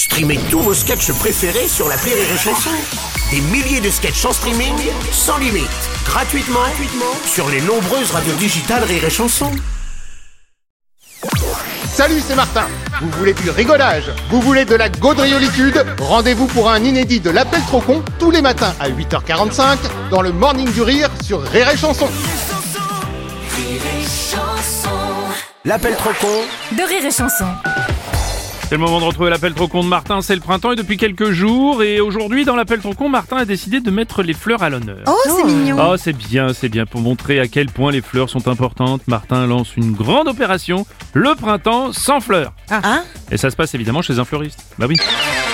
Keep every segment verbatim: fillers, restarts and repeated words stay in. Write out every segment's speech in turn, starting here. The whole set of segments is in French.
Streamez tous vos sketchs préférés sur l'appli Rire et Chanson. Des milliers de sketchs en streaming, sans limite, gratuitement, gratuitement sur les nombreuses radios digitales Rire et Chanson. Salut, c'est Martin. Vous voulez du rigolage? Vous voulez de la gaudriolitude? Rendez-vous pour un inédit de l'Appel Trop Con tous les matins à huit heures quarante-cinq dans le Morning du Rire sur Rire et Chanson. L'Appel Trop Con de Rire et Chanson. C'est le moment de retrouver l'appel trop con de Martin, c'est le printemps et depuis quelques jours. Et aujourd'hui, dans l'appel trop con, Martin a décidé de mettre les fleurs à l'honneur. Oh, c'est mignon. Oh, c'est bien, c'est bien. Pour montrer à quel point les fleurs sont importantes, Martin lance une grande opération, le printemps sans fleurs. Ah, hein? Et ça se passe évidemment chez un fleuriste. Bah oui.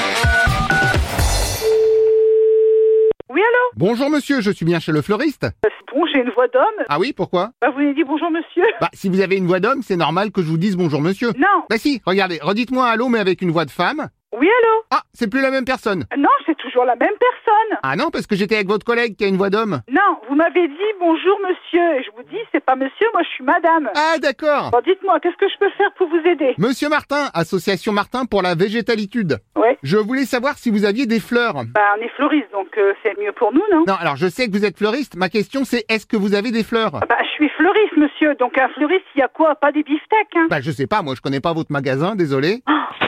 Oui, allô? Bonjour monsieur, je suis bien chez le fleuriste. Euh, C'est bon, j'ai une voix d'homme. Ah oui, pourquoi? Bah, vous m'avez dit bonjour, monsieur. Bah, si vous avez une voix d'homme, c'est normal que je vous dise bonjour monsieur. Non. Bah si, regardez, redites-moi allô mais avec une voix de femme. Oui, allô? Ah, c'est plus la même personne. Non, c'est toujours la même personne. Ah non, parce que j'étais avec votre collègue qui a une voix d'homme. Non, vous m'avez dit bonjour, monsieur. Et je vous dis, c'est pas monsieur, moi je suis madame. Ah d'accord. Bon, dites-moi, qu'est-ce que je peux faire pour vous aider? Monsieur Martin, Association Martin pour la végétalitude. Ouais. Je voulais savoir si vous aviez des fleurs. Bah, on est fleuriste, donc euh, c'est mieux pour nous, non? Non, alors je sais que vous êtes fleuriste. Ma question c'est est-ce que vous avez des fleurs? Bah, je suis fleuriste, monsieur. Donc un fleuriste, il y a quoi? Pas des beefsteaks, hein? Bah je sais pas, moi je connais pas votre magasin, désolé.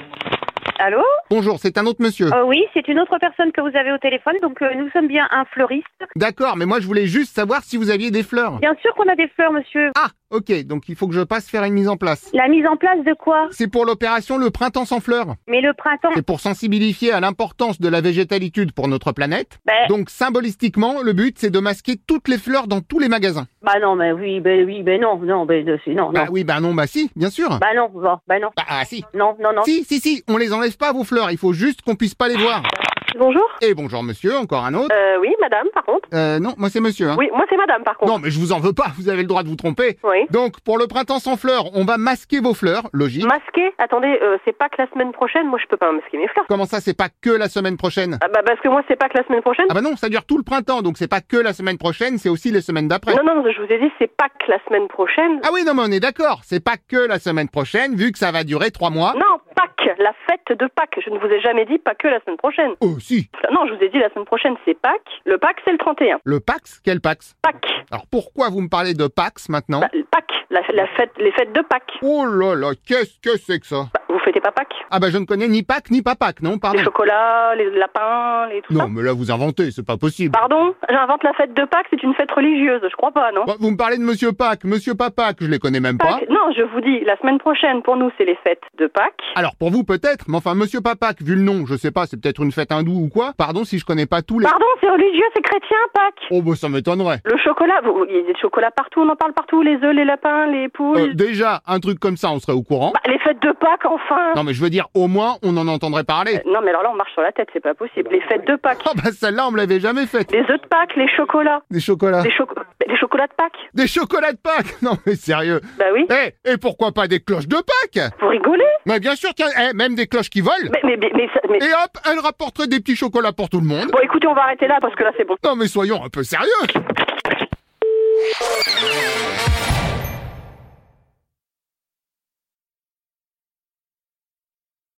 Allô? Bonjour, c'est un autre monsieur. Euh, Oui, c'est une autre personne que vous avez au téléphone, donc euh, nous sommes bien un fleuriste. D'accord, mais moi je voulais juste savoir si vous aviez des fleurs. Bien sûr qu'on a des fleurs, monsieur. Ah, ok, donc il faut que je passe faire une mise en place. La mise en place de quoi? C'est pour l'opération Le Printemps sans fleurs. Mais le printemps... C'est pour sensibiliser à l'importance de la végétalitude pour notre planète. Ben- Donc symbolistiquement, le but c'est de masquer toutes les fleurs dans tous les magasins. Bah non, mais oui, ben oui, ben non, non, ben euh, c'est- non, non. Bah oui, bah non, bah si, bien sûr. Bah non, bon, bah non. Bah ah si. Non, non, non. Si, si, si, on les enlève pas vos fleurs, il faut juste qu'on puisse pas les voir. Bonjour. Et bonjour monsieur, encore un autre. Euh, oui, madame, par contre. Euh, non, moi c'est monsieur. Hein. Oui, moi c'est madame, par contre. Non, mais je vous en veux pas, vous avez le droit de vous tromper. Oui. Donc, pour le printemps sans fleurs, on va masquer vos fleurs, logique. Masqué? Attendez, euh, c'est pas que la semaine prochaine, moi je peux pas masquer mes fleurs. Comment ça, c'est pas que la semaine prochaine? Ah bah parce que moi c'est pas que la semaine prochaine. Ah bah non, ça dure tout le printemps, donc c'est pas que la semaine prochaine, c'est aussi les semaines d'après. Non, non, je vous ai dit c'est pas que la semaine prochaine. Ah oui, non, mais on est d'accord, c'est pas que la semaine prochaine, vu que ça va durer trois mois. Non, Pâques, la fête de Pâques. Je ne vous ai jamais dit pas que la semaine prochaine. Oh, si. Non, je vous ai dit la semaine prochaine c'est Pâques. Le Pâques c'est le trente et un. Le Pax? Quel Pax? Pâques. Alors pourquoi vous me parlez de Pax maintenant? Bah, Pâques, la, la fête, les fêtes de Pâques. Oh là là, qu'est-ce que c'est que ça? Bah, vous fêtez pas Pâques? Ah bah je ne connais ni Pâques ni pas Pâques, non, pardon. Les chocolats, les lapins, les tout ça. Non, mais là vous inventez, c'est pas possible. Pardon? J'invente la fête de Pâques, c'est une fête religieuse, je crois pas, non? Bah, vous me parlez de Monsieur Pâques, Monsieur pas Pâques, je les connais même pas. Pâques. Non, je vous dis, la semaine prochaine, pour nous, c'est les fêtes de Pâques. Alors pour vous peut-être, mais enfin Monsieur pas Pâques, vu le nom, je sais pas, c'est peut-être une fête hindoue ou quoi. Pardon si je connais pas tous les... Pardon, c'est religieux, c'est chrétien, Pâques. Oh bah ça m'étonnerait. Le chocolat, vous- il y a des chocolats partout, on en parle partout, les œufs, les lapins, les poules. Euh, déjà, un truc comme ça, on serait au courant. Bah, les fêtes de Pâques, enfin. Non mais je veux dire, au moins, on en entendrait parler. Non, mais alors là, on marche sur la tête, c'est pas possible. Les fêtes de Pâques. Oh bah celle-là, on me l'avait jamais faite. Les œufs de Pâques, les chocolats. Des chocolats. Les, choco- les chocolats de Pâques. Des chocolats de Pâques. Non mais sérieux. Bah oui. Eh, et pourquoi pas des cloches de Pâques? Vous rigolez? Mais bien sûr, tiens, eh, même des cloches qui volent. Mais, mais, mais, mais, ça- mais- Et hop, elle rapporterait des petits chocolats pour tout le monde. Bon, écoutez, on va arrêter là parce que là, c'est bon. Non mais soyons un peu sérieux.